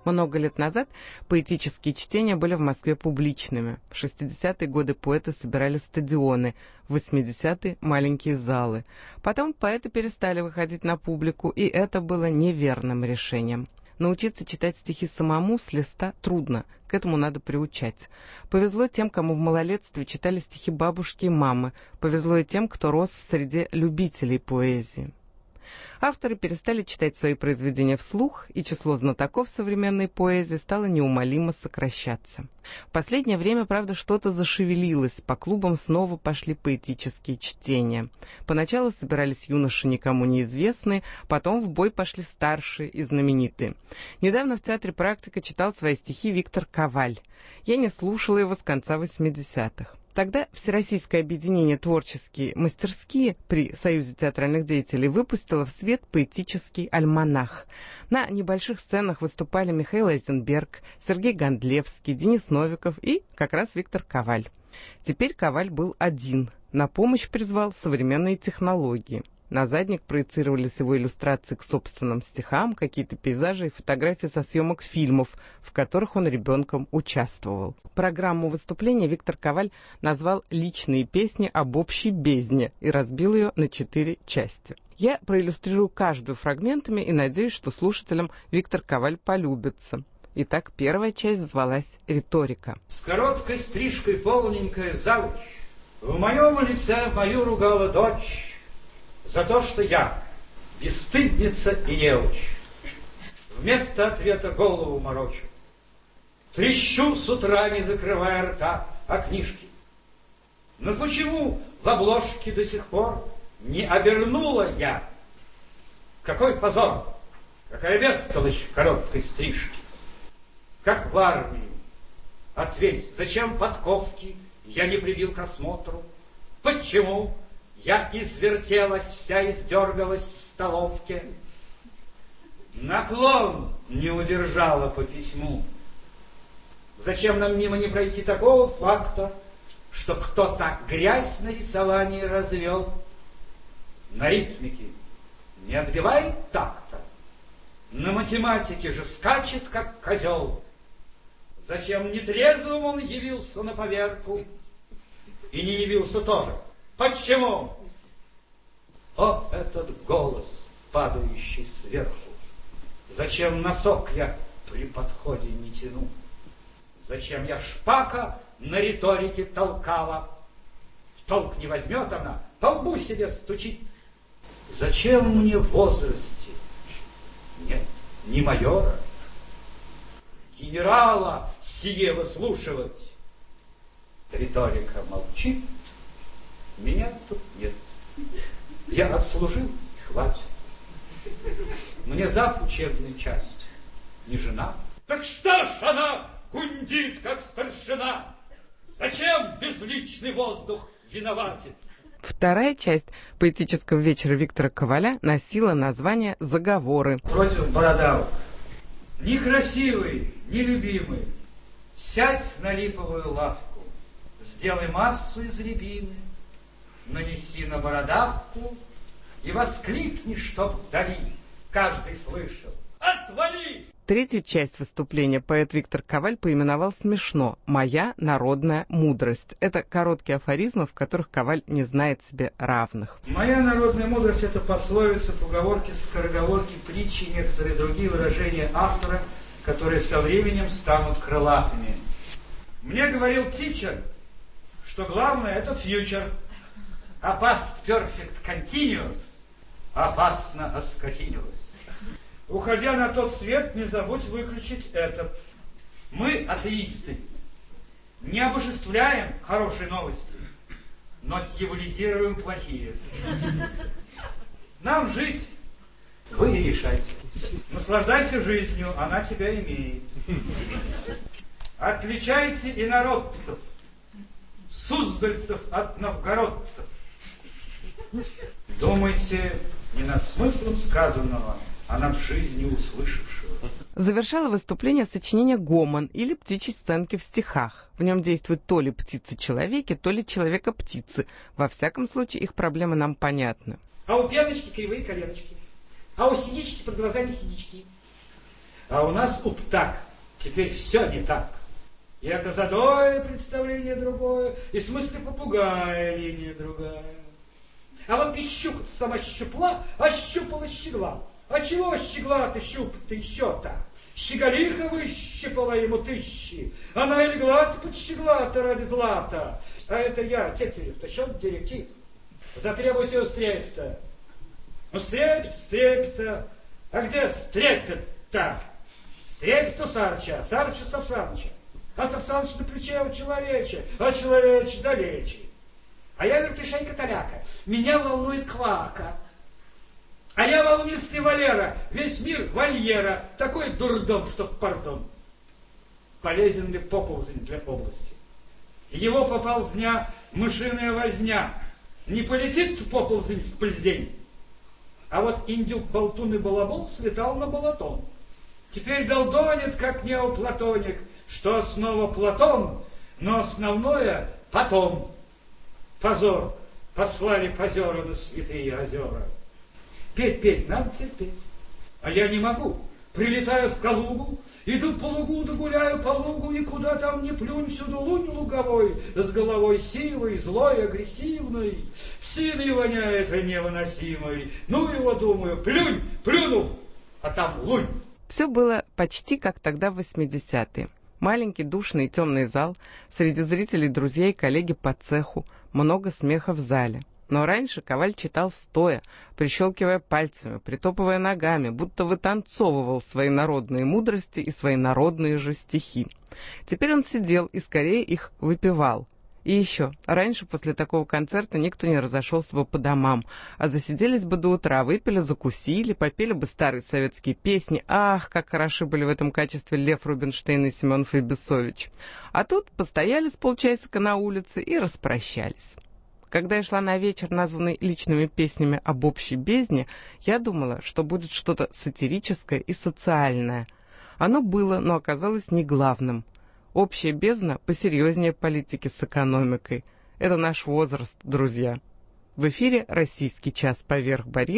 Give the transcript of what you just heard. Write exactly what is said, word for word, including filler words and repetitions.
Много лет назад поэтические чтения были в Москве публичными. В шестидесятые годы поэты собирали стадионы, в восьмидесятые – маленькие залы. Потом поэты перестали выходить на публику, и это было неверным решением. Научиться читать стихи самому с листа трудно, к этому надо приучать. Повезло тем, кому в малолетстве читали стихи бабушки и мамы, повезло и тем, кто рос в среде любителей поэзии. Авторы перестали читать свои произведения вслух, и число знатоков современной поэзии стало неумолимо сокращаться. В последнее время, правда, что-то зашевелилось, по клубам снова пошли поэтические чтения. Поначалу собирались юноши никому неизвестные, потом в бой пошли старшие и знаменитые. Недавно в театре «Практика» читал свои стихи Виктор Коваль. Я не слушала его с конца восьмидесятых. Тогда Всероссийское объединение «Творческие мастерские» при Союзе театральных деятелей выпустило в свет поэтический альманах. На небольших сценах выступали Михаил Айзенберг, Сергей Гондлевский, Денис Новиков и как раз Виктор Коваль. Теперь Коваль был один. На помощь призвал современные технологии. На задник проецировались его иллюстрации к собственным стихам, какие-то пейзажи и фотографии со съемок фильмов, в которых он ребенком участвовал. Программу выступления Виктор Коваль назвал «Личные песни об общей бездне» и разбил ее на четыре части. Я проиллюстрирую каждую фрагментами и надеюсь, что слушателям Виктор Коваль полюбится. Итак, первая часть звалась «Риторика». С короткой стрижкой полненькая завуч в моем лице мою ругала дочь за то, что я бесстыдница и неуч. Вместо ответа голову морочу. Трещу с утра, не закрывая рта, о книжке. Но почему в обложке до сих пор не обернула я? Какой позор, какая бестолочь в короткой стрижке. Как в армии. Ответь, зачем подковки я не прибил к осмотру? Почему я извертелась, вся издергалась в столовке? Наклон не удержала по письму. Зачем нам мимо не пройти такого факта, что кто-то грязь на рисовании развел? На ритмике не отбивает такта, на математике же скачет, как козел. Зачем нетрезвым он явился на поверку и не явился тоже? Почему? О, этот голос, падающий сверху! Зачем носок я при подходе не тяну? Зачем я шпака на риторике толкала? В толк не возьмет она, по лбу себе стучит. Зачем мне в возрасте? Нет, не майора, генерала сие выслушивать. Риторика молчит, меня тут нет. Я отслужил, и хватит. Мне зав учебную часть не жена. Так что ж она гундит, как старшина? Зачем безличный воздух виноватит? Вторая часть поэтического вечера Виктора Коваля носила название «Заговоры». Против бородавок. Ни красивый, ни любимый, сядь на липовую лавку, сделай массу из рябины, нанеси на бородавку и воскликни, чтоб вдали каждый слышал: «Отвали!» Третью часть выступления поэт Виктор Коваль поименовал смешно «Моя народная мудрость». Это короткие афоризмы, в которых Коваль не знает себе равных. Моя народная мудрость — это пословицы, поговорки, скороговорки, притчи и некоторые другие выражения автора, которые со временем станут крылатыми. Мне говорил тичер, что главное — это фьючер, а past perfect continuous опасно оскотинилось. Уходя на тот свет, не забудь выключить этот. Мы, атеисты, не обожествляем хорошие новости, но дьяволизируем плохие. Нам жить, вы и решайте. Наслаждайся жизнью, она тебя имеет. Отличайте инородцев, суздальцев от новгородцев. Думайте не над смыслом сказанного, а над жизнью услышавшего. Завершало выступление сочинение «Гомон» или «Птичьи сценки в стихах». В нем действуют то ли птицы-человеки, то ли человека-птицы. Во всяком случае, их проблемы нам понятны. А у пеночки кривые коленочки, а у синички под глазами синички, А у нас уптак. Теперь все не так. И это задое представление другое, и в смысле попугая линия другая. А вот и щука сама щупла, а щупала щегла. А чего щегла-то щуп-то еще-то? Щеголиха выщипала ему тысячи. Она и легла-то под щегла-то ради злата. А это я, Тетерев-то, счет директив. Затребуйте у стрепета. Ну, стрепет, стрепета. А где стрепет-то? Стрепет у Сарча, Сарча Сапсаныча. А Сапсаныч на плече у человеча, а человеч далече. А я вертышейка-таляка, меня волнует квака. А я волнистый Валера, весь мир вольера, такой дурдом, что пардон. Полезен ли поползень для области? Его поползня мышиная возня. Не полетит поползень в пльзень. А вот индюк, болтун и балабол слетал на балатон. Теперь долдонит, как неоплатоник, что основа Платон, но основное потом. Позор, послали позера на святые озера. Петь, петь, надо терпеть. А я не могу. Прилетаю в Калугу, иду по лугу, да гуляю по лугу, и куда там не плюнь, всюду лунь луговой, с головой сивой, злой, агрессивной. Псиной воняет и невыносимой. Ну его, думаю, плюнь, плюнул, а там лунь. Все было почти как тогда в восьмидесятые. Маленький, душный и темный зал, среди зрителей друзья и коллеги по цеху, много смеха в зале. Но раньше Коваль читал стоя, прищелкивая пальцами, притопывая ногами, будто вытанцовывал свои народные мудрости и свои народные же стихи. Теперь он сидел и скорее их выпивал. И еще, раньше после такого концерта никто не разошелся бы по домам, а засиделись бы до утра, выпили, закусили, попели бы старые советские песни. Ах, как хороши были в этом качестве Лев Рубинштейн и Семен Фейбесович. А тут постояли с полчасика на улице и распрощались. Когда я шла на вечер, названный личными песнями об общей бездне, я думала, что будет что-то сатирическое и социальное. Оно было, но оказалось не главным. Общая бездна посерьезнее политики с экономикой. Это наш возраст, друзья. В эфире «Российский час поверх барьера».